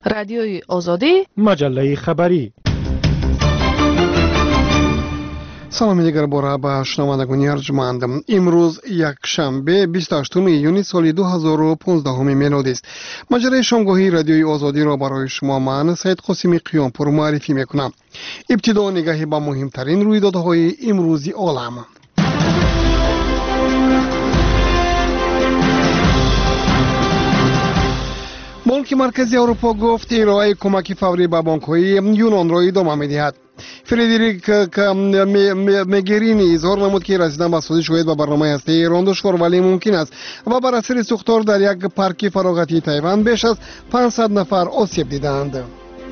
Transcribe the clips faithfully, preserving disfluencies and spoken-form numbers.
رادیوی آزادی، مجله خبری. سلام دیگر باره به شنوندگان ارجمند. امروز یک شنبه بیست و هشتم ایون سال دو هزار و پانزده میلادی است. مجله شامگاهی رادیوی آزادی را برای شما من سید قاسمی قیامپور معرفی میکنم. ابتدا نگاهی به مهمترین رویدادهای امروزی عالم. بانک مرکزی اروپا گفت ارائه کمک فوری به بانک‌های یونان را ادامه می‌دهد. فردریک مگرینی اظهار نمود که رسیدن به سازش شاید به برنامه هسته ایران دشوار ولی ممکن است و بر اثر سوختار در یک پارک فراغتی تایوان بیش از پانصد نفر آسیب دیدند.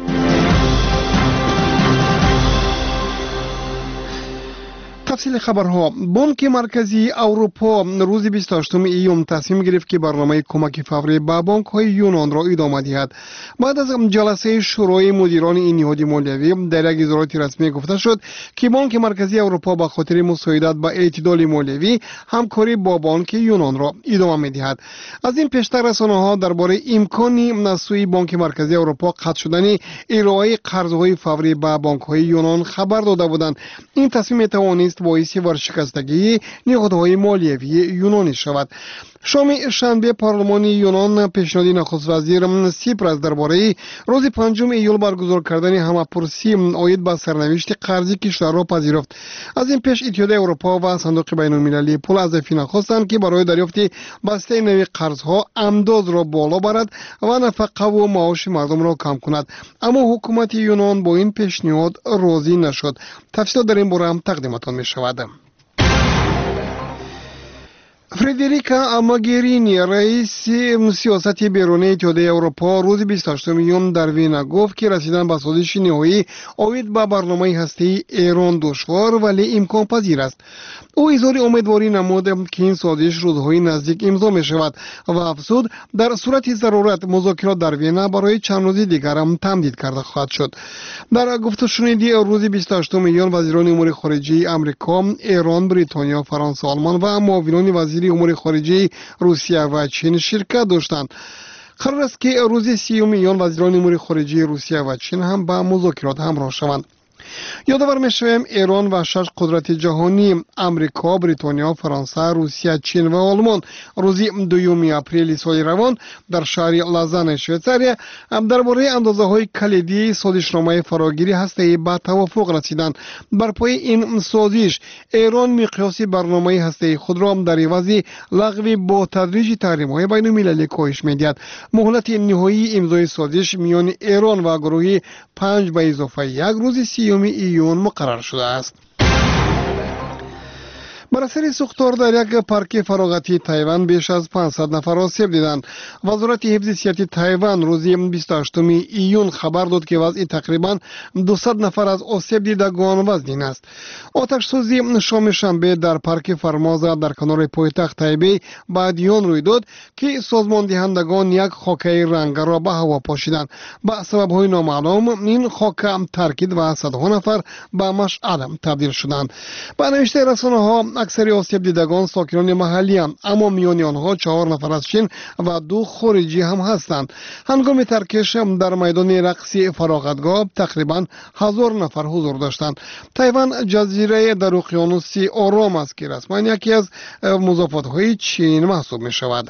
تفصیل خبرها. بانک مرکزی اروپا روز بیست و هشتم ایون تصمیم گرفت که برنامه کمک فوری به بانک‌های یونان را ادامه دهد. بعد از جلسه شورای مدیران این نهاد مالیوی در یک اظهارات رسمی گفته شد که بانک مرکزی اروپا به خاطر مساعدت به اعتدال مالیوی همکاری با بانک یونان را ادامه می‌دهد. از این پیشتر رسانه‌ها درباره امکان از سوی بانک مرکزی اروپا قطع شدن ارائه قرض‌های فوری به بانک‌های یونان خبر داده بودند. این تصمیم می‌توانست باعث ورشکستگی نهادهای مالیوی یونانی شود. شام شنبه پارلمان یونان پیشنهاد نخست وزیر سیپراس درباره روز پنجم ایول برگزار کردن همه‌پرسی عاید به سرنوشت قرضی کشور را پذیرفت. از این پیش اتحادیه اروپا و صندوق بین‌المللی پول اضافی نخواستند که برای دریافت بسته نوی قرضها امداد را بالا برد و نفقه و معاش مردم را کم کند، اما حکومت یونان با این پیشنهاد راضی نشد. تفصیلات در این باره هم تقدیمتان می شود. فردریکا مگرینی رئیس سیاست بیرونی اتحادیه اروپا روز بیست و هشتم ایون در وین گفت که رسیدن به سازش نهایی عاید به برنامه هسته‌ای ایران دشوار ولی امکان پذیر است. او اظهار امیدواری نمود که این سازش روزهای نزدیک امضا می شود و افزود در صورت ضرورت مذاکرات در وین برای چند روز دیگر هم تمدید کرده خواهد شد. در گفته شنودی روز بیست و هشتم ایون وزیران امور خارجه آمریکا، ایران، بریتانیا، فرانسه، آلمان و معاونان وزیر امور خارجه روسیه و چین شرکت داشتند. قرار است که روز سیوم ایون وزیران امور خارجه روسیه و چین هم به مذاکرات همراه شوند. یادآور می‌شویم ایران و شش قدرت جهانی امریکا، بریتانیا، فرانسه، روسیه، چین و آلمان روز دوم اپریل سال روان در شهر لازان شویتزاریا درباره اندازه‌های کلیدی سازشنامه فراگیری هسته‌ای به توافق رسیدند. بر پای این سازش ایران مقیاس برنامه هسته‌ای خود را در عوض لغو با تدریج تحریم‌های بین‌المللی کاهش می‌دهد. مهلت نهایی امضای سازش میان ایران و گروه پنج به اضافه یک روز سیوم ایون مقرر شده است. بر اثر سوختار در یک پارک فراغتی تایوان بیش از پانصد نفر آسیب دیدند. وزارت حفظ صحت تایوان روز بیست و هشتم ایون خبر داد که وضع تقریبا دویست نفر از آسیب دیدگان وزنین است. آتش سوزی شام شنبه در پارک فرمازه در کنار پایتخت تایبی بعدیان روی داد که سازمان دهندگان یک خاکه رنگ را به هوا پاشیدند. به سبب‌های نامعلوم این خاکه ترکید و صدها نفر به مشعل تبدیل شدند. به نوشته رسانه‌ها اکثر آسیب دیدگان ساکنان محلی اند، اما میان آنها چهار نفر از چین و دو خارجی هم هستند. هنگام ترکش در میدان رقصی فراغتگاه تقریبا هزار نفر حضور داشتند. تایوان جزیره در اقیانوس آرام است که رسما یکی از مضافات‌های چین محسوب می شود.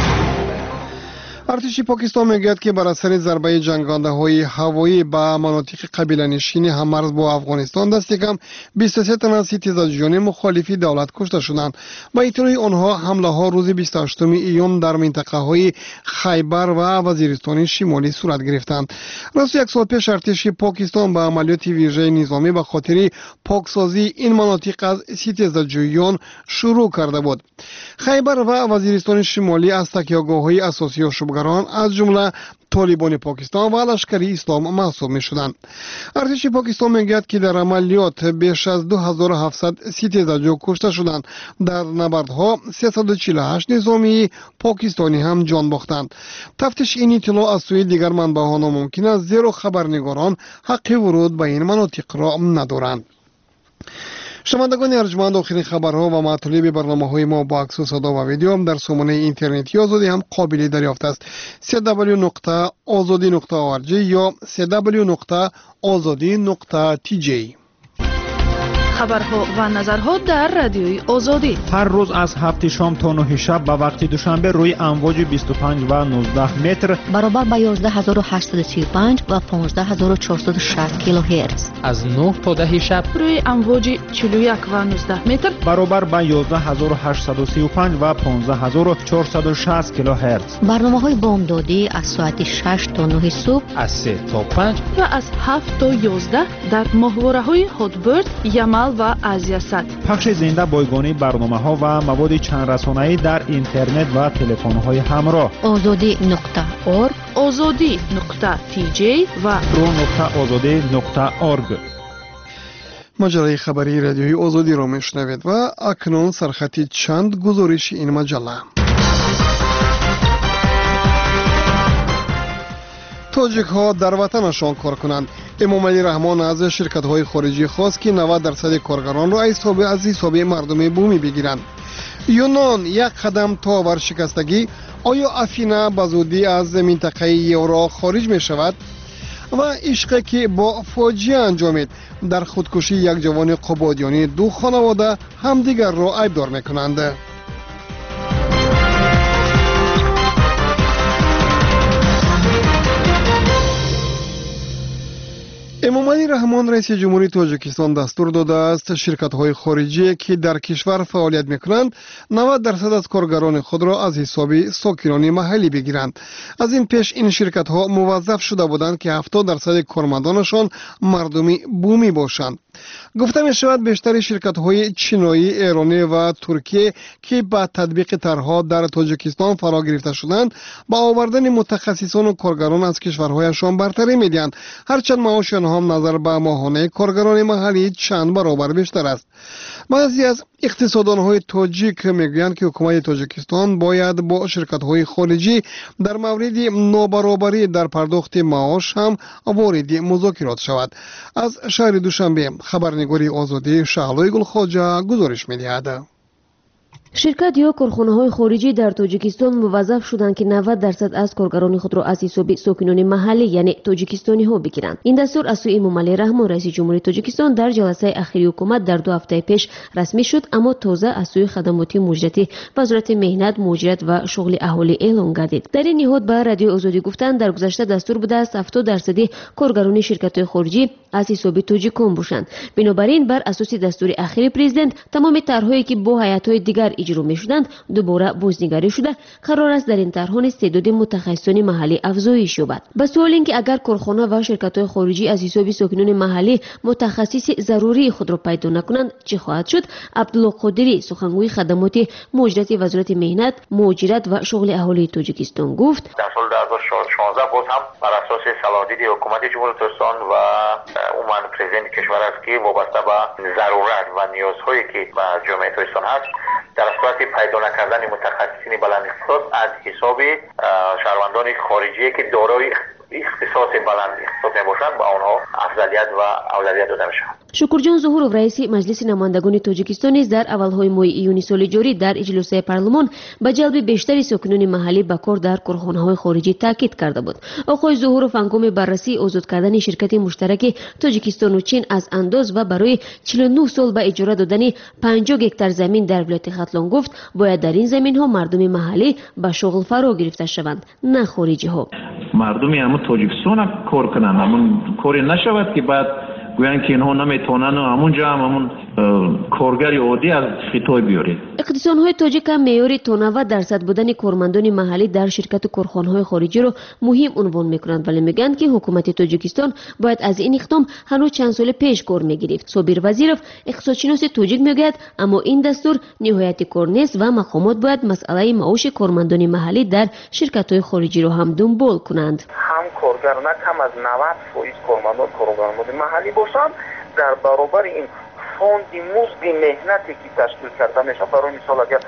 ارتش پاکستان میگوید که بر اثر ضربه جنگنده‌های هوایی به مناطق قبیله نشین هم‌مرز با افغانستان دست کم بیست و سه تن از ستیزجویان مخالفی دولت کشته شدند. با اطلاع آنها حمله ها روز بیست و هشتم ایون در منطقه های خیبر و وزیرستان شمالی صورت گرفتند. راست یک سال پیش ارتش پاکستان به عملیات ویژه نظامی به خاطر پاکسازی این مناطق از ستیزجویان شروع کرده بود. خیبر و وزیرستان شمالی از تکیه‌گاه‌های اساسی و شبگران از جمله طالبان پاکستان و لشکر اسلام محسوب می شدند. ارتش پاکستان میگوید که در عملیات بیش از دو هزار و هفتصد ستیزجو کشته شدند. در نبردها سیصد و چهل و هشت نظامی پاکستانی هم جان باختند. تفتیش این اطلاع از سوی دیگر منبع‌ها ناممکن است زیرا خبرنگاران حق ورود به این مناطق را ندارند. شنوندگان ارجمند، آخرین خبرها و مطالب برنامه‌های ما با عکس و صدا و ویدیو هم در سامانه اینترنتی آزادی هم قابل دریافت است. دبلیو دبلیو دبلیو نقطه آزادی نقطه او آر جی یا دبلیو دبلیو دبلیو نقطه آزادی نقطه تی جی. خبرها و نظرها در رادیوی آزادی هر روز از هفت شام تا نه شب به وقت دوشنبه روی امواج بیست و پنج و نوزده متر برابر با یازده هزار و هشتصد و سی و پنج و پانزده هزار و چهارصد و شصت کیلوهرتز از نه تا ده شب روی امواج چهل و یک و نوزده متر برابر با یازده هزار و هشتصد و سی و پنج و پانزده هزار و چهارصد و شصت کیلوهرتز. برنامه‌های بامدادی از ساعت شش تا نه صبح، از سه تا پنج و از هفت تا یازده در ماهواره‌های هاتبرد، یمل و آزیاسات. پخش زنده بایگانی برنامه‌ها و مواد چند رسانه‌ای در اینترنت و تلفن‌های همراه. آزادی نقطه اورگ، آزادی نقطه تی جی و رو نقطه آزادی نقطه اورگ. مجله خبری رادیوی آزادی را میشنوید و اکنون سرخطی چند گزارش این مجله. تاجیک ها در وطنشان کار کنند. امام علی رحمان از شرکت های خارجی خواست که نود درصد کارگران را از حساب مردم بومی بگیرند. یونان یک قدم تا ورشکستگی. آیا افینا به زودی از منطقه یورو خارج می شود؟ و عشقی که با فاجعه انجامید. در خودکشی یک جوان قبادیانی دو خانواده همدیگر را عیبدار می کنند. امام علی رحمان رئیس جمهوری تاجیکستان دستور داده است شرکت‌های خارجی که در کشور فعالیت می‌کنند نود درصد از کارگران خود را از حساب ساکنان محلی بگیرند. از این پیش این شرکت‌ها موظف شده بودند که هفتاد درصد کارمندانشان مردمی بومی باشند. گفته می شود بیشتر شرکت‌های چینایی، ایرانی و ترکیه که با تطبیق طرح‌ها در تاجیکستان فرا گرفته شدند با آوردن متخصصان و کارگران از کشورهایشان برتری می‌دهند، هرچند معاش آنها هم نظر به ماهانه کارگران محلی چند برابر بیشتر است. بعضی از اقتصاددان‌های تاجیک میگویند که حکومت تاجیکستان باید با شرکت‌های خارجی در مورد نابرابری در پرداخت معاش هم وارد مذاکرات شود. از شهر دوشنبه خبرنگاری آزادی شهلای گلخواجه گزارش می‌دهد. شرکت یا کارخانه‌های خارجی در تاجیکستان موظف شدند که نود درصد از کارگران خود را از حساب ساکنان محلی یعنی تاجیکستانی‌ها بگیرند. این دستور از سوی امام علی رحمان رئیس جمهوری تاجیکستان در جلسه اخیری حکومت در دو هفته پیش رسمی شد، اما تازه از سوی خدمات مجرتی وزارت مهنت، مهاجرت و شغل اهالی اعلام گردید. در این نهاد به رادیو آزادی گفتند در گذشته دستور بوده است هفتاد درصد کارگران شرکت‌های خارجی از حساب تاجیکان باشند. بنابراین بر اساس دستور اخیر پرزیدنت تمام طرح‌هایی که با هیئت‌های دیگر اجرا می‌شدند دوباره بازنگری شده. قرار است در این طرح‌ها استعداد متخصصان محلی افزایش یابد. به سوال اینکه اگر کارخانه و شرکت‌های خارجی از حساب ساکنان محلی متخصص ضروری خود را پیدا نکنند چه خواهد شد؟ عبدالله قادری سخنگوی خدمات مهاجرت وزارت مهنت، مهاجرت و شغل اهالی تاجیکستان گفت در سال دو هزار و شانزده باز هم بر اساس صلاحیت حکومت جمهوری تاجیکستان و عموما پرزیدنت کشور است که وابسته به ضرورت و نیازهایی که به جامعه تاجیکستان هست در صورت پیدا نکردن متخصصین بلند اختصاص از حساب شهروندان خارجی که دارای اختصاص بلند اختصاص میباشند با آنها افضلیت و اولویت داده میشود. شکرجان ظهورov رئیس مجلس نمایندگان تاجیکستان نیز در اولهای ماه ایونی سال جاری در اجلاس پارلمان به جلب بیشتر ساکنان محلی به کار در کارخانه‌های خارجی تاکید کرده بود. آقای ظهورov هنگام بررسی آزاد کردن شرکت مشترک تاجیکستان و چین از انداز و برای چهل و نه سال به اجاره دادن پنجاه هکتار زمین در ولایت ختلان گفت باید در این زمین‌ها مردم محلی به شغل فرا گرفته شوند، نه خارجی‌ها. مردم هم تاجیکستان کار کنند، همون کاری نشود که بعد گویند که اینها نمیتونن و همونجا هم همون کارگر عادی از خطای بیارید. اقتصادهای تاجیک هم معیار تا نود درصد بودن کارمندان محلی در شرکت و کارخانه‌های خارجی رو مهم عنوان میکنند، ولی میگن که حکومت تاجیکستان باید از این اقدام هنوز چند سال پیش کار میگرفت. صابر وزیرов اقتصادشناس تاجیک میگوید اما این دستور نهایت کار نیست و مقامات باید مسئله معاش کارمندان محلی در شرکت‌های خارجی رو هم دنبال کنند. هم کارگر نه کم از نود درصد کارمندان کارمندان محلی باشند در برابر این فوند مزد مهنتی که تشکیل کرده میشه. برای مثال اگر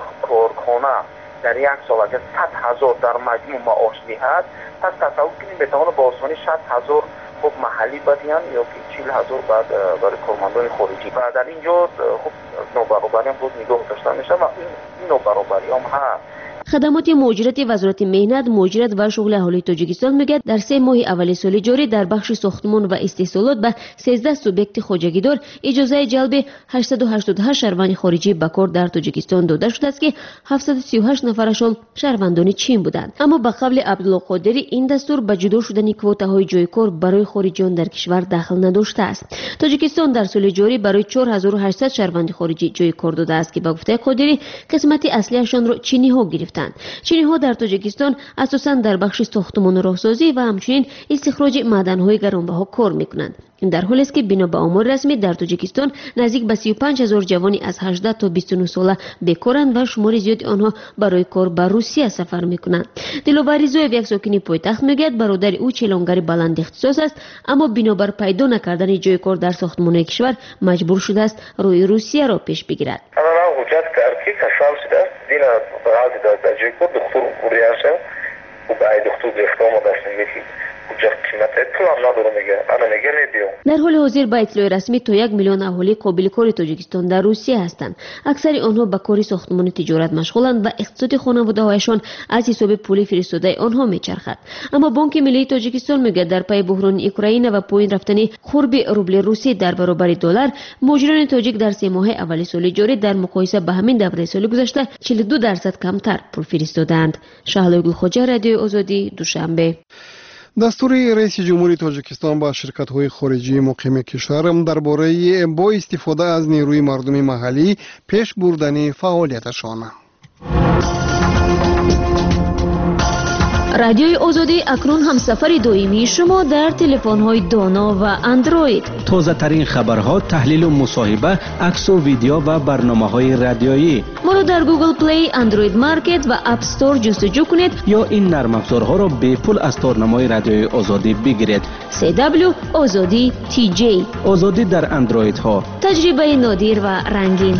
کارخانه در یک سال اگر صد هزار در مجموع معاش میهد، پس تصور کنیم بتوانه با آسانی شصت هزار خب محلی بدیان یا که چهل هزار بعد برای کارمندان خارجی و در اینجا خب نابرابری هم بود نگاه داشته میشه و این نابرابری هم هست. خدمات مؤجرت وزارت مهنت، مؤجرت و شغل اهالی تاجیکستان میگه در سه ماه اول سال جاری در بخش ساختمان و استحصالات به سیزده سوبیکت خوجگیدار اجازه جلب هشتصد و هشتاد و هشت شهروند خارجی به کار در تاجیکستان داده شده است که هفتصد و سی و هشت نفرشان شهروندان چین بودند. اما به قول عبدالله قادری این دستور به جدا شدن کوتاهای جای کار برای خارجیان در کشور دخل نداشته است. تاجیکستان در سال جاری برای چهار هزار و هشتصد شهروند خارجی جای کار داده است که به گفته قادری قسمت اصلیشان را چینی ها گرفتند. چینی ها در تاجیکستان اساساً در بخش ساختمان راهسازی و همچنین استخراج معدن‌های گرانبها کار می‌کنند. این در حالی است که بنا به آمار رسمی در تاجیکستان نزدیک به سی و پنج هزار جوانی از هجده تا بیست و نه ساله بیکارند و شمار زیاد آنها برای کار به روسیه سفر می‌کنند. دلوبر رضایف یک ساکن پایتخت میگوید برادر او چلانگر بلند اختصاص است، اما بنابر پیدا نکردن جای کار در ساختمان کشور مجبور شده است روی روسیه را پیش بگیرد. دینا بعد در جای کار دکتر اوریاشه و بعد دکتر گرفتم و داشتم میگی در حال حاضر با اطلاع رسمی تا یک میلیون اهالی قابل کار تاجیکستان در روسیه هستند. اکثر آنها به کار ساختمان تجارت مشغولند و اقتصاد خانواده هایشان از حساب پول فرستاده آنها میچرخد. اما بانک ملی تاجیکستان میگه در پی بحران اوکراین و پایین رفتن قرب روبل روسی در برابر دلار، مهاجران تاجیک در سه ماه اول سال جاری در مقایسه با همین دوره سال گذشته چهل و دو درصد کمتر پول فرستادند. شهلا گلخوجه، رادیو آزادی، دوشنبه. دستور رئیس جمهوری تاجیکستان با شرکت‌های خارجی مقیم کشور درباره با استفاده از نیروی مردم محلی پیش بردن فعالیتشان. رادیوی آزادی اکنون همسفر دائمی شما در تلفن‌های دانا و اندروید. تازه ترین خبرها، تحلیل و مصاحبه، عکس و ویدیو و برنامه‌های رادیویی. ما را در گوگل پلی، اندروید مارکت و اپ استور جستجو کنید یا این نرم افزارها را به پول از تارنمای رادیوی آزادی بگیرید. سی دبلیو آزادی تی جی. آزادی در اندروید ها. تجربه نادر و رنگین.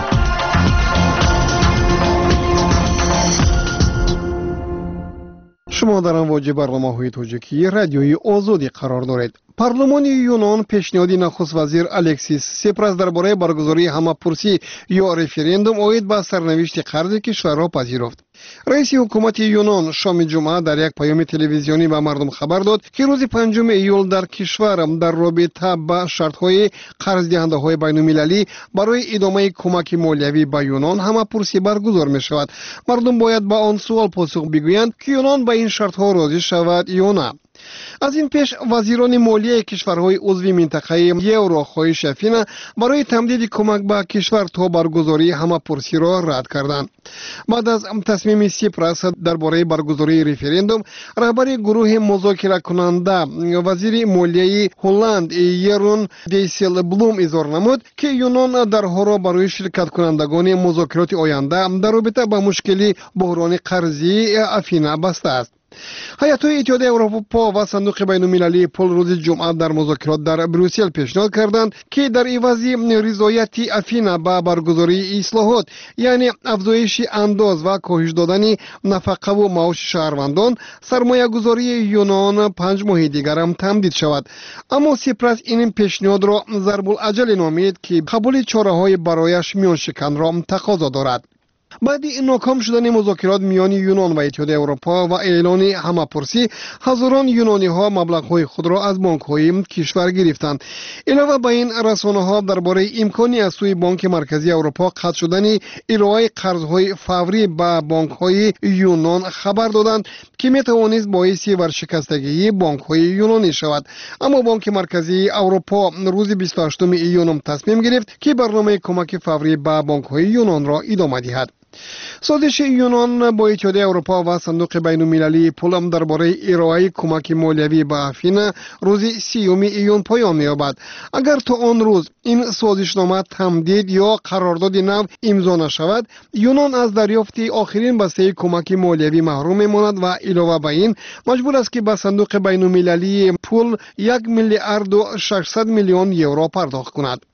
شما در امواج برنامه‌های تاجیکی رادیوی آزادی قرار دارید. پارلمان یونان پیشنهاد نخست وزیر الکسیس سیپراس درباره برگزاری همه‌پرسی یا رفراندوم اوید به سرنوشت قرض کشور را پذیرفت. رئیس حکومت یونان شام جمعه در یک پیام تلویزیونی به مردم خبر داد که روز پنجم ایول در کشور در رابطه با شرط‌های قرض دهنده‌های بین‌المللی برای ادامه کمک مالیوی به یونان همه‌پرسی برگزار می‌شود. مردم باید با آن سوال پاسخ بگویند که یونان به این شرط‌ها راضی شود یا نه. از این پیش وزیران مالیه کشورهای عضو منطقه یورو خواهش افینا برای تمدید کمک به کشور تا برگزاری همه‌پرسی را رد کردند. بعد از تصمیم سیپراس درباره برگزاری رفراندوم، رهبر گروه مذاکره کننده وزیر مالیه هلند یرون دیسل بلوم اظهار نمود که یونان درها را برای شرکت کنندگان مذاکرات آینده در رابطه با مشکل بحران قرضی افینا بسته است. هیئت‌های اتحادیه اروپا و صندوق بین‌المللی پول روز جمعه در مذاکرات در بروسل پیشنهاد کردند که در عوض رضایت افینا به برگزاری اصلاحات، یعنی افزایش انداز و کاهش دادن نفقه و معاش شهروندان، سرمایه گذاری یونان پنج ماه دیگر هم تمدید شود. اما سیپراس این پیشنهاد را ضرب العجل نامید که قبول چاره‌های برایش میان شکن را تقاضا دارد. بعد ناکام شدن مذاکرات میان یونان و اتحادیه اروپا و اعلان همه‌پرسی، هزاران یونانی ها مبلغ های خود را از بانک های کشور گرفتند. علاوه بر این، رسانه ها درباره امکانی از سوی بانک مرکزی اروپا قطع شدن ارائه قرض های فوری به بانک های یونان خبر دادند که می توانست باعث ورشکستگی بانک های یونانی شود. اما بانک مرکزی اروپا روز بیست و هشتم ایون تصمیم گرفت که برنامه کمک فوری به بانک های یونان را ادامه دهد. سازش یونان با اتحادیه اروپا و صندوق بین‌المللی پول درباره ارائه کمک مالیوی به افینا روز سیوم ایون پایان می‌یابد. اگر تا آن روز این سازشنامه تمدید یا قرارداد نو امضا نشود، یونان از دریافت آخرین بسته کمک مالیوی محروم می‌ماند و علاوه بر این مجبور است که به صندوق بین‌المللی پول یک میلیارد و ششصد میلیون یورو پرداخت کند.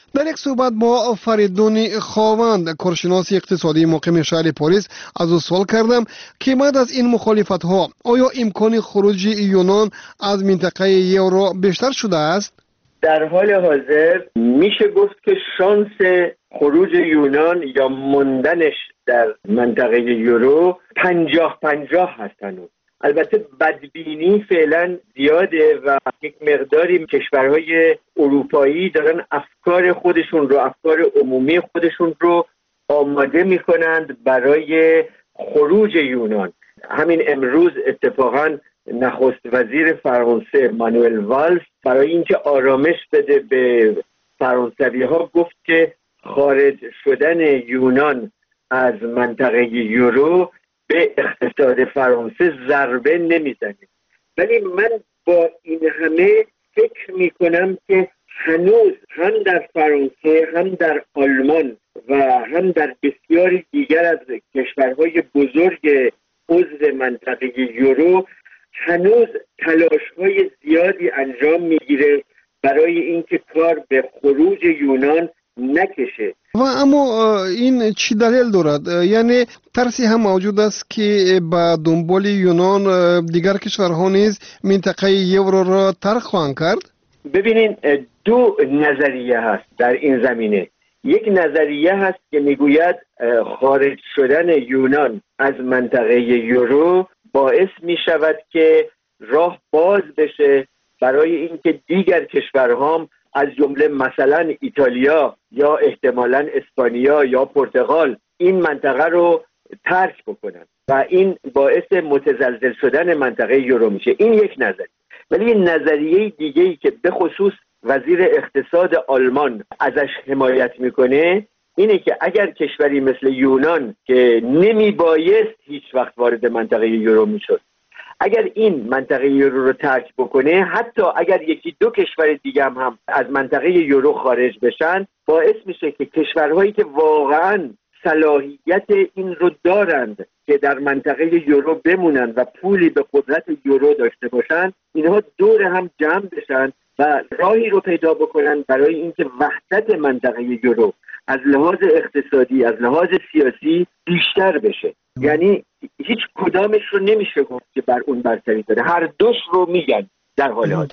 در یک صحبت با فریدون خاوند کارشناس اقتصادی مقیم شهر پاریس از او سوال کردم که بعد از این مخالفت ها آیا امکان خروج یونان از منطقه یورو بیشتر شده است؟ در حال حاضر میشه گفت که شانس خروج یونان یا موندنش در منطقه یورو پنجاه پنجاه هست هنوز. البته بدبینی فعلا زیاده و یک مقداری کشورهای اروپایی دارن افکار خودشون رو افکار عمومی خودشون رو آماده میکنند برای خروج یونان. همین امروز اتفاقا نخست وزیر فرانسه مانوئل والز برای اینکه آرامش بده به فرانسوی ها گفت که خارج شدن یونان از منطقه یورو به اقتصاد فرانسه ضربه نمیزنه. ولی من با این همه فکر میکنم که هنوز هم در فرانسه هم در آلمان و هم در بسیاری دیگر از کشورهای بزرگ عضو منطقه یورو هنوز تلاش‌های زیادی انجام میگیره برای اینکه کار به خروج یونان نکشه. و اما این چی دلیل دارد؟ یعنی ترسی هم موجود است که با دنبال یونان دیگر کشورها نیز منطقه یورو را ترک خواهند کرد؟ ببینین دو نظریه هست در این زمینه. یک نظریه هست که میگوید خارج شدن یونان از منطقه یورو باعث می شود که راه باز بشه برای اینکه دیگر کشورها از جمله مثلا ایتالیا یا احتمالاً اسپانیا یا پرتغال این منطقه رو ترک بکنن و این باعث متزلزل شدن منطقه یورو میشه. این یک نظریه. ولی نظریه دیگه‌ای که به خصوص وزیر اقتصاد آلمان ازش حمایت میکنه اینه که اگر کشوری مثل یونان که نمی بایست هیچ وقت وارد منطقه یورو میشد، اگر این منطقه یورو رو ترک بکنه، حتی اگر یکی دو کشور دیگه هم, هم از منطقه یورو خارج بشن، باعث میشه که کشورهایی که واقعا صلاحیت این رو دارند که در منطقه یورو بمونن و پولی به قدرت یورو داشته باشن، اینها دور هم جمع بشن و راهی رو پیدا بکنن برای اینکه وحدت منطقه یورو از لحاظ اقتصادی از لحاظ سیاسی بیشتر بشه. یعنی هیچ کدامش رو نمیشه گفت که بر اون برتری داره، هر دوش رو میگن در حال حاضر.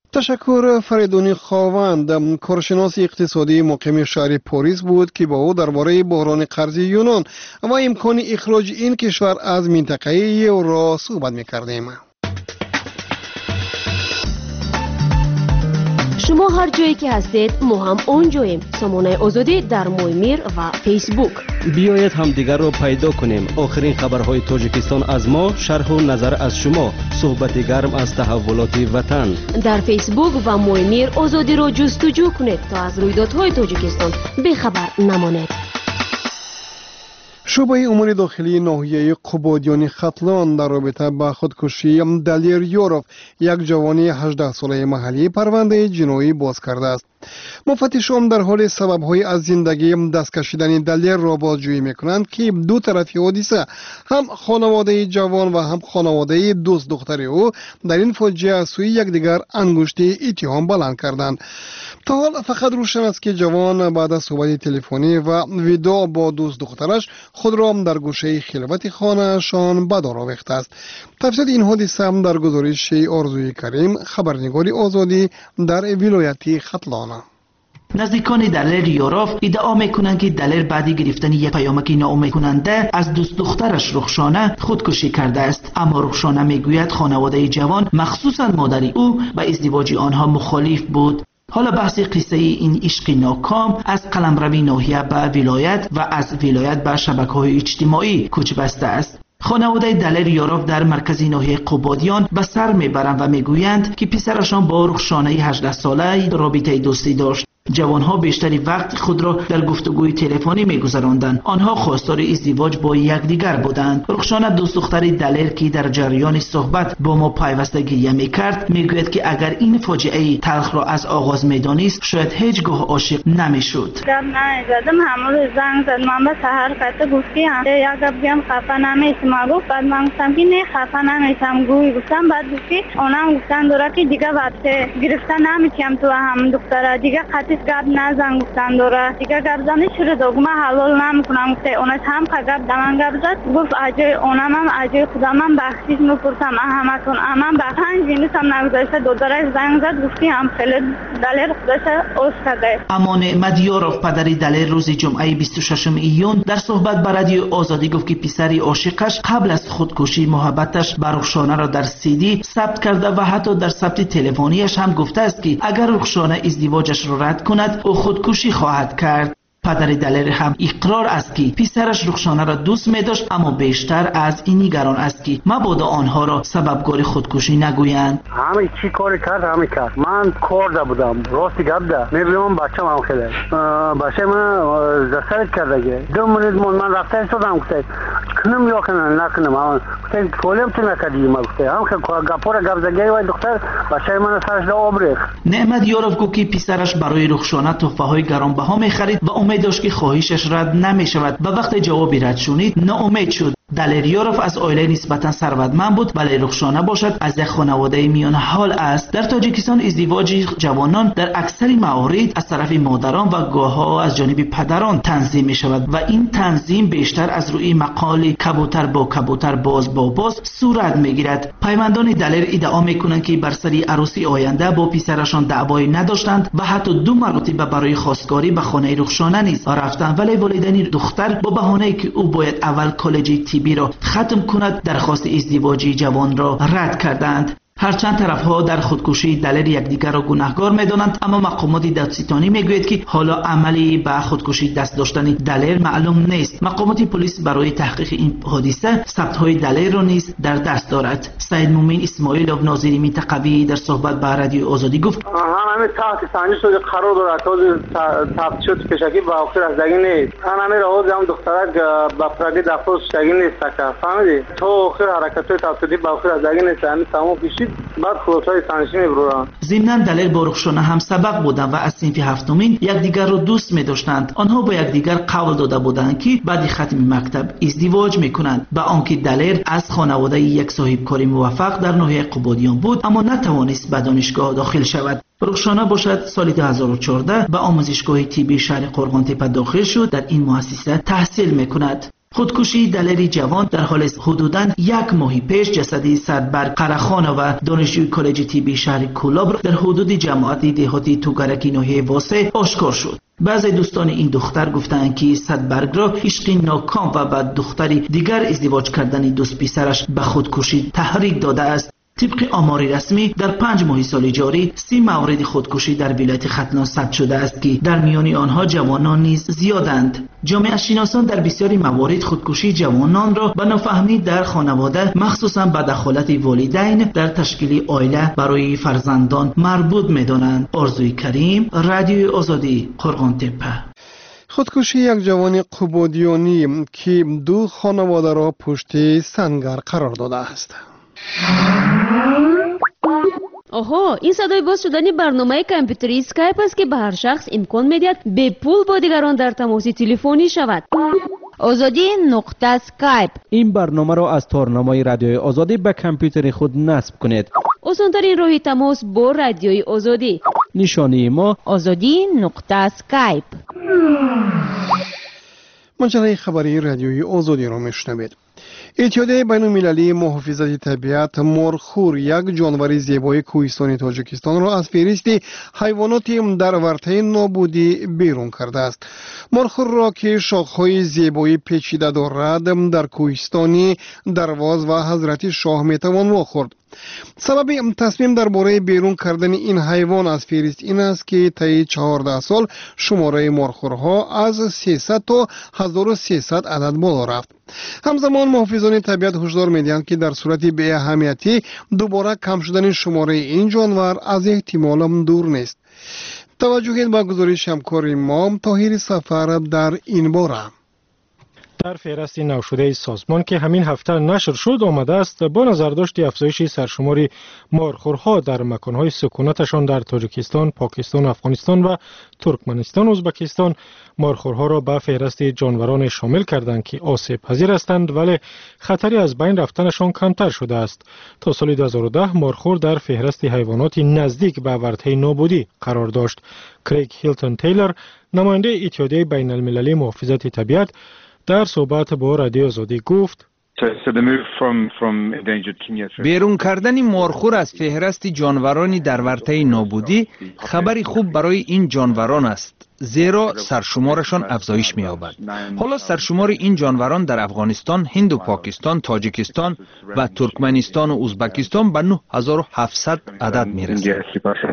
تشکر. فریدون خاوند کارشناس اقتصادی مقیم شهر پاریس بود که با او درباره بحران قرض یونان و امکان اخراج این کشور از منطقه یورو صحبت می‌کردیم. شما هر جایی که هستید ما هم اونجاییم. سامانه آزادی در مویمیر و فیسبوک. بیایید همدیگر رو پیدا کنیم. آخرین خبرهای تاجیکستان از ما، شرح و نظر از شما، صحبت گرم از تحولات وطن. در فیسبوک و مویمیر آزادی رو جستجو کنید تا از رویدادهای تاجیکستان بیخبر نمانید. شعبه امور داخلی ناحیه قبادیان ختلان در رابطه با خودکشی دلیر یوروف، یک جوان هجده ساله محلی، پرونده جنایی باز کرده است. مفتشان در حال سبب‌های از زندگی دست کشیدن دلیر را بازجویی می‌کنند که دو طرف حادثه، هم خانواده جوان و هم خانواده دوست دختر او، در این فاجعه از سوی یکدیگر انگشت اتهام بلند کردند. تا حال فقط روشن است که جوان بعد از صحبت تلفنی و ویدئو با دوست دخترش خود را در گوشه خلوت خانه‌شان به دار آویخته است. تفصیل این حادثه هم در گزارش آرزوی کریم، خبرنگاری آزادی در ولایت ختلان. نزدیکان دلیر یوروف ادعا میکنند که دلیر بعد گرفتن یک پیامک ناامید کننده از دوست دخترش رخشانه خودکشی کرده است. اما رخشانه میگوید خانواده جوان مخصوصا مادر او به ازدواج آنها مخالف بود. حالا بحث قصه این عشق ناکام از قلمروی ناحیه به ولایت و از ولایت به شبکه‌های اجتماعی کوچ بسته است. خانواده دلیر یوروف در مرکز ناحیه قبادیان به سر میبرند و میگویند که پسرشان با رخشانه هجده ساله رابطه دوستی داشت. جوانها بیشتری وقت خود را در گفتگوی تلفنی می‌گذراندند. آنها خواستار ازدواج با یکدیگر بودند. رخشانه دوست دختر دلیر که در جریان صحبت با ما پیوسته گریه می‌کرد میگوید که اگر این فاجعه تلخ را از آغاز می‌دانست شاید هیچگاه عاشق نمی‌شد. دم نزدم، همون زنگ زد، من به سحر کته گفتی هم یا گفتم خفه نمیشم. گفت بعد من گفتم که نه خفه نمیشم. گوی گفتم بعد گفتی اونم گفتن داره که دیگه وقت گرفتن نمی‌شم تو هم دختر دیگه خط گفتیش گپ نزن گفتن داره دیگه گپ زنی شده دو من حلال نمیکنم گفته اونش هم که گپ دمن گپ زد گفت اجای اونم هم اجای خودم هم بخشیش میپرسم همتون امام به پنج اینوس هم نگذاشته دو دارش زنگ زد گفتی هم خیلی دلیر خودش اوستاده. اما نعمت یاروف پدری دلیر روز جمعه بیست و ششم ایون در صحبت با رادیو آزادی گفت که پسری عاشقش قبل از خودکشی محبتش با رخشانه را در سیدی ثبت کرده و حتی در ثبت تلفنیش هم گفته است که اگر رخشانه ازدواجش را رد کند او خودکشی خواهد کرد. پدر دلیر هم اقرار است که پسرش رخشانه را دوست می داشت اما بیشتر از این نگران است که مبادا آنها را سببگار خودکشی نگویند. همه چی کاری کرد همه کرد. من کار بودم راستی گپ ده میبینم بچه من خیلی بچه من زسرت کرده دو منید من من رفته ایستادم گفته کنم یا کنم نکنم گفته کولم تو نکردی ما گفته هم که گپور گپ زگی و دختر بچه من سرش دا آبریخ. نعمت یاروف گفت که پسرش برای رخشانه تحفه های گرانبها می‌خرید و امید داشت که خواهشش رد نمی شود و وقتی جوابی رد شد ناامید شد. دلیر یاروف از عائله نسبتا ثروتمند بود ولی رخشانه باشد از یک خانواده میان حال است. در تاجیکستان ازدواج جوانان در اکثر موارد از طرف مادران و گاه‌ها از جانب پدران تنظیم می شود و این تنظیم بیشتر از روی مقال کبوتر با کبوتر باز با باز صورت می گیرد. پیوندان دلیر ادعا می کنند که بر سر عروسی آینده با پسرشان دعوایی نداشتند و حتی دو مرتبه برای خواستگاری به خانه رخشانه نیز رفتند ولی والدین دختر با بهانه‌ای که او باید اول کالج طبی را ختم کند درخواست ازدواجی جوان را رد کردند. هرچند طرفها در خودکشی دلیر یکدیگر را گناهکار می‌دانند اما مقامات دادستانی میگوید که حالا عملی به خودکشی دست داشتن دلیر معلوم نیست. مقامات پلیس برای تحقیق این حادثه ثبت‌های دلیر را نیز در دست دارد. سید مومن اسماعیلوف ناظر منطقوی در صحبت با رادیو آزادی گفت همه تحت سنجش شده قرار داره تا ثبت شد که شکی با اخیر از دیگه نیست. همه راز هم دخترک با پرگی دفعه شکی نیست که فهمیدی تو اخیر حرکت‌های تفسیری با اخیر از دیگه نیست همین تمام کشید بعد خودتای تنشی میبرن. ضمناً دلیر با رخشانه هم سبق بودند و از صنف هفتمین یکدیگر را دوست می‌داشتند. آنها با یکدیگر قول داده بودند که بعد ختم مکتب ازدواج میکنند. با آنکه دلیر از خانواده یک صاحب کاری موفق در ناحیه قبادیان بود اما نتوانست به دانشگاه داخل شود. رخشانه باشد سال دو هزار و چهارده به آموزشگاه طبی شهر قرغانتپه داخل شد. در این مؤسسه تحصیل میکند. خودکشی دلیر جوان در حال حدوداً یک ماه پیش جسدی صدبرگ قرخانه و دانشجوی کالج طبی شهر کولاب در حدود جماعت دهاتی توگرکی ناحیه واسه آشکار شد. بعضی دوستان این دختر گفتند که صدبرگ را عشقی ناکام و بعد دختری دیگر ازدواج کردن دوست پسرش به خودکشی تحریک داده است. طبق آمار رسمی در پنج ماه سال جاری سی مورد خودکشی در ولایت ختلان ثبت شده است که در میان آنها جوانان نیز زیادند. جامعه شناسان در بسیاری موارد خودکشی جوانان را به نافهمی در خانواده مخصوصا به دخالت والدین در تشکیل عائله برای فرزندان مربوط می‌دانند. آرزوی کریم، رادیو آزادی، قرغانتپه. خودکشی یک جوان قبادیانی که دو خانواده را پشت سنگر قرار داده است. آها، این صدای باز شدن برنامه کامپیوتری اسکایپ است که به هر شخص امکان میدهد به پول با دیگران در تماس تلفنی شود. آزادی نقطه اسکایپ. این برنامه را از تارنمای رادیوی آزادی به کامپیوتر خود نصب کنید. آسان‌ترین راه تماس با رادیوی آزادی. نشانی ما آزادی نقطه اسکایپ. مجله خبری رادیوی آزادی را میشنوید. اتحادیه بین المللی محافظت طبیعت مرخور یک جانور زیبای کوهستانی تاجیکستان را از فهرست حیوانات در ورطه نابودی بیرون کرده است. مرخور را که شاخهای زیبایی پیچیده دارد در کوهستانی درواز و حضرت شاه میتوان واخورد. سبب تصمیم درباره بیرون کردن این حیوان از فهرست این است که طی چهارده سال شماره مرخورها از سیصد تا هزار و سیصد عدد بالا رفت. همزمان محافظان طبیعت هشدار می‌دهند که در صورت بی‌اهمیتی دوباره کم شدن شماره این جانور از احتمال دور نیست. توجه به گزارش همکار ما طاهر سفر در این باره. در فهرست نو شده سازمان که همین هفته نشر شد آمده است با نظرداشت افزایش سرشمار مارخورها در مکانهای سکونتشان در تاجیکستان، پاکستان، افغانستان و ترکمنستان، ازبکستان مارخورها را به فهرست جانوران شامل کردند که آسیب پذیر هستند ولی خطری از بین رفتنشان کمتر شده است. تا سال دو هزار و ده مارخور در فهرست حیوانات نزدیک به ورطه نابودی قرار داشت. کریگ هیلتون تیلر نماینده اتحادیه بین المللی محافظت طبیعت در صحبت با رادیو آزادی گفت بیرون کردن مارخور از فهرست جانورانی در ورطه نابودی خبری خوب برای این جانوران است، زیرا سرشمارشان افزایش می‌یابد. حالا سرشمار این جانوران در افغانستان، هند و پاکستان، تاجیکستان و ترکمنستان و ازبکستان به نه هزار و هفتصد عدد می‌رسد.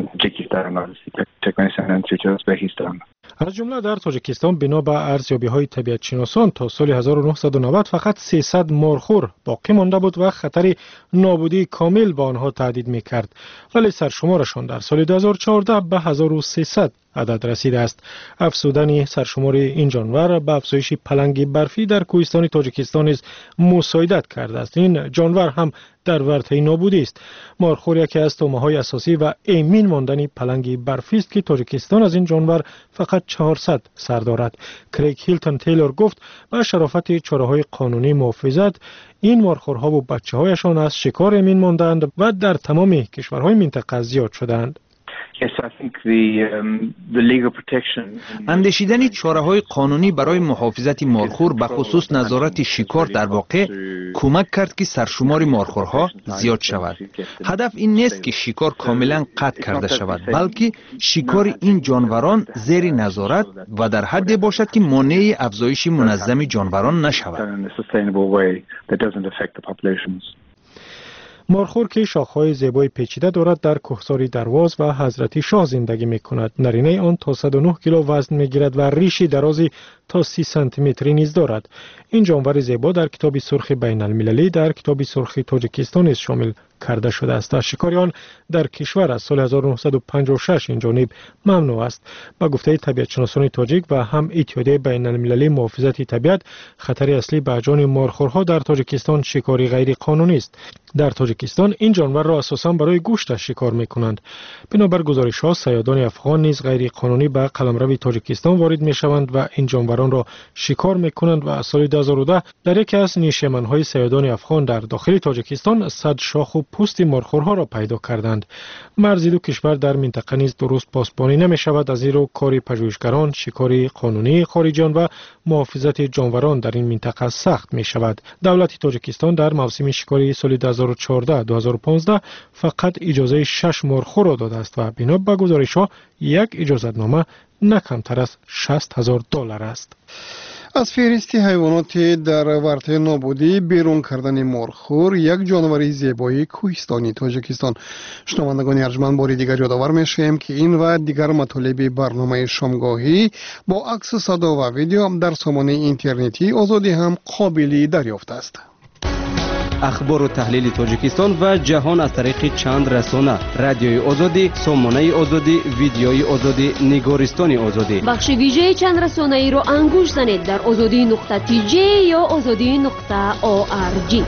از جمله در تاجیکستان بنا به ارزیابی‌های طبیعت‌شناسان تا سال هزار و نهصد و نود فقط سیصد مارخور باقی مانده بود و خطر نابودی کامل به آنها تهدید می‌کرد، ولی سرشمارشان در سال دو هزار و چهارده به هزار و سیصد عدد رسیده است. افزودن سرشمار این جانور به افزایش پلنگ برفی در کوهستان تاجیکستان نیز مساعدت کرده است. این جانور هم در ورطه نابودی است. مارخور یکی از طعمه‌های اساسی و ایمن ماندنی پلنگ برفی است که تاجیکستان از این جانور فقط چهارصد سر دارد. کریگ هیلتون تیلور گفت با شرافت چاره‌های قانونی محافظت این مارخورها و بچه‌هایشان از شکار ایمن ماندند و در تمام کشورهای منطقه زیاد شدند. اندیشیدن چاره‌های قانونی برای محافظت مارخور به خصوص نظارت شکار در واقع کمک کرد که سرشمار مارخورها زیاد شود. هدف این نیست که شکار کاملا قطع کرده شود، بلکه شکار این جانوران زیر نظارت و در حدی باشد که مانع افزایش منظم جانوران نشود. مارخور که شاخهای زیبای پیچیده دارد در کوهساری درواز و حضرتی شاه زندگی می کند. نرینه آن تا صد و نه کیلو وزن می گیرد و ریشی درازی تا سی سانتی متری نیز دارد. این جانور زیبا در کتاب سرخ بین المللی در کتاب سرخ تاجیکستان نیز شامل کرده شده است. شکار آن در کشور از سال هزار و نهصد و پنجاه و شش این جانب ممنوع است. با گفته طبیعتشناسان تاجیک و هم اتحادیه بین المللی محافظت طبیعت، خطر اصلی به جان مارخورها در تاجیکستان شکاری غیر قانونی است. در تاجیکستان این جانور را اساساً برای گوشتش شکار می‌کنند. بنابر گزارش‌ها صیادان افغان نیز غیر قانونی به قلمرو تاجیکستان وارد می‌شوند و این جانوران را شکار می‌کنند و از سال دو هزار و ده در یکی از نیشه‌من‌های صیادان افغان در داخل تاجیکستان صد شاخ و پوست مارخورها را پیدا کردند. مرز دو کشور در منطقه نیز درست پاسبانی نمی‌شود، از زیرا کار پژوهشگران، شکار قانونی خارجیان و محافظت جانوران در این منطقه سخت می‌شود. دولت تاجیکستان در موسم شکاری سال دو هزار و چهارده دو هزار و پانزده فقط اجازه شش مارخور را داده است و بنا به گزارش‌ها یک اجازتنامه نه کمتر از شصت هزار دلار است. از فهرست حیوانات در ورطه نابودی بیرون کردن مارخور، یک جانور زیبای کوهستانی تاجیکستان. شنوندگان ارجمند، بار دیگر یادآور می‌شویم که این و دیگر مطالب برنامه شامگاهی با عکس و صدا و ویدیو در سامانه اینترنتی آزادی هم قابل دریافت است. اخبار و تحلیل تاجیکستان و جهان از طریق چند رسانه: رادیوی آزادی، سامانه آزادی، ویدیوی آزادی، نگارستان آزادی. بخش ویژه چند رسانه ای را انگوش زنید در آزادی نقطه تی جی یا آزادی نقطه او آر جی.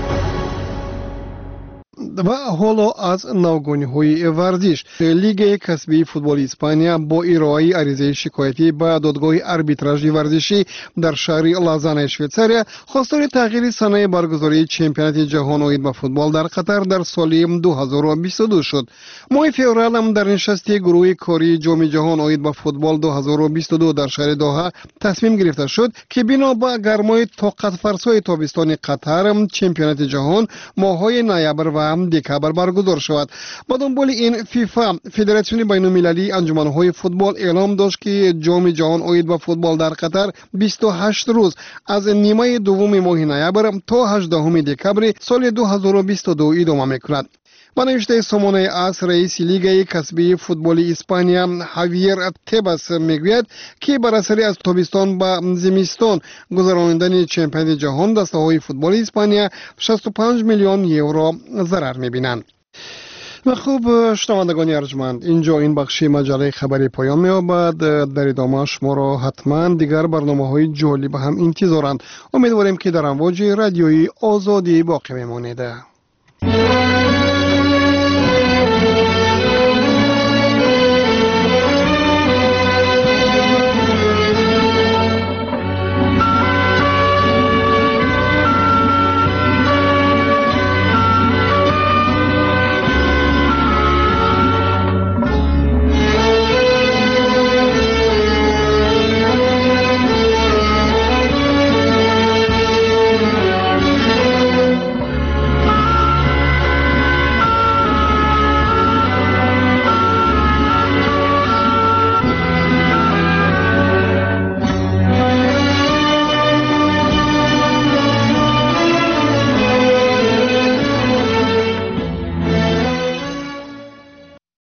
و حالا از نوگانی‌های ورزش. لیگ کسبی فوتبال اسپانیا با ارائه عریضه شکایتی به دادگاه آربیتراژ ورزشی در شهر لازان شویتزاریا خواستار تغییر سنه برگزاری چمپیونات جهان اوید به فوتبال در قطر در سال دو هزار و بیست و دو شد. ماه فوریه هم در نشست گروه کاری جام جهان اوید به فوتبال دو هزار و بیست و دو در شهر دوحه تصمیم گرفته شد که بنا به گرمای طاقت فرسای تابستان قطر چمپیونات جهان ماه‌های نوامبر و دکامبر برگزار شود. با دنبال این فیفا فدراسیون بین المللی انجمن‌های فوتبال اعلام داشت که جام جهان اوید به فوتبال در قطر بیست و هشت روز از نیمه دوم ماه نوامبر تا هجدهم دکامبر سال دو هزار و بیست و دو ادامه می‌کند. با نوشته سامانه اس، رئیس لیگ کسبی فوتبال اسپانیا هاویر تباس میگوید که بر اثر از تابستان به زمستان گذراندن چمپیونات جهان دسته‌های فوتبال اسپانیا شصت و پنج میلیون یورو ضرر می‌بینند. و خوب شنوندگان ارجمند، اینجا این بخشی مجله خبری پایان می‌یابد. در ادامه شما را حتما دیگر برنامه‌های جالب هم انتظارند. امیدواریم که در امواج رادیویی آزادی باقی بمانید.